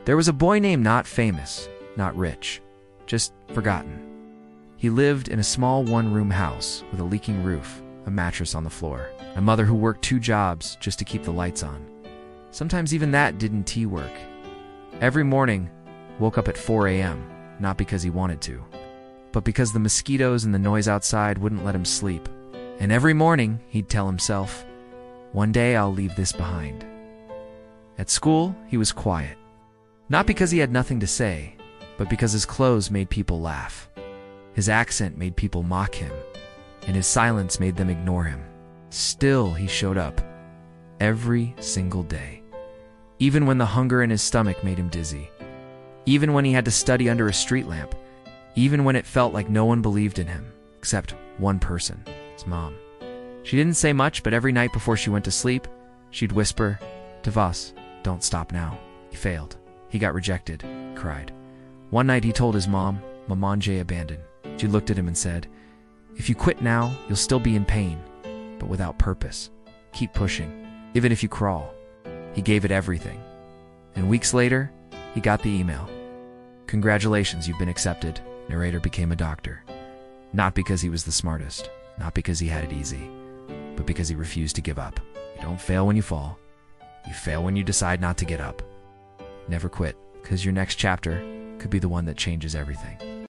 There was a boy named Not Famous, Not Rich, just forgotten. He lived in a small one-room house with a leaking roof, a mattress on the floor, a mother who worked 2 jobs just to keep the lights on. Sometimes even that didn't work. Every morning, woke up at 4 a.m., not because he wanted to, but because the mosquitoes and the noise outside wouldn't let him sleep. And every morning, he'd tell himself, "One day I'll leave this behind." At school, he was quiet. Not because he had nothing to say, but because his clothes made people laugh. His accent made people mock him, and his silence made them ignore him. Still, he showed up every single day, even when the hunger in his stomach made him dizzy, even when he had to study under a street lamp, even when it felt like no one believed in him, except one person, his mom. She didn't say much, but every night before she went to sleep, she'd whisper, "Tavas, don't stop now." He failed. He got rejected. He cried. One night he told his mom, "Mamanje abandoned." She looked at him and said, "If you quit now, you'll still be in pain, but without purpose. Keep pushing, even if you crawl." He gave it everything. And weeks later, he got the email. "Congratulations, you've been accepted." Narrator became a doctor. Not because he was the smartest, not because he had it easy, but because he refused to give up. You don't fail when you fall. You fail when you decide not to get up. Never quit, because your next chapter could be the one that changes everything.